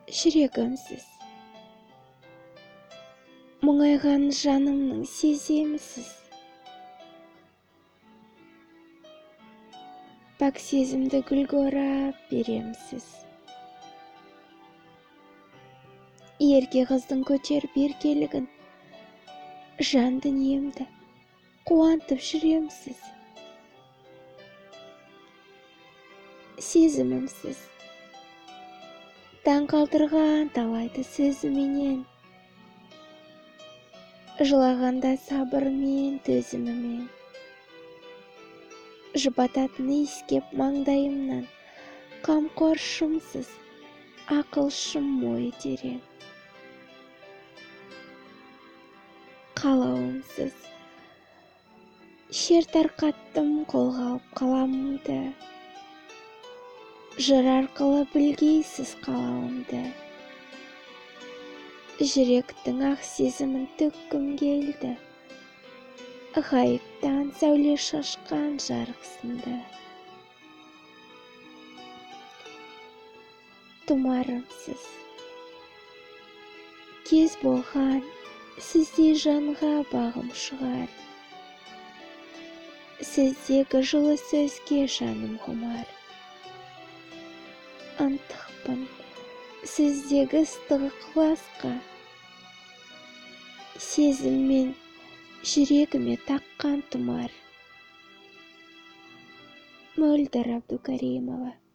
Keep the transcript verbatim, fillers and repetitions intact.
жүрегімсіз, мұңайған жанымның сеземісіз? Пәк сезімді гүлге орап беремсіз? Ерке қыздың көтеріп еркелігін, жан дүниемді қуантып жүремсіз? Сезімімсіз, таң қалдырған талайды сөзіменен, жылағанда сабырмен, төзімімен, жұбататын иіскеп маңдайымнан, қамқоршымсыз, ақылшым ой терең. Қалауымсыз, шер тарқаттым қолға алып қаламымды, жыр арқылы білгейсіз қалауымды. Жүректің ақ сезімін төккім келді, ғайыптан сәуле шашқан жарықсынды. Тұмарымсыз, кез болған сіздей жанға бағым шығар, сіздегі жылы сөзге жаным құмар. Ынтықпын сіздегі ыстық ықыласқа, сезіммен жүрегіме таққан тұмар. Мөлдір Әбдукаримова.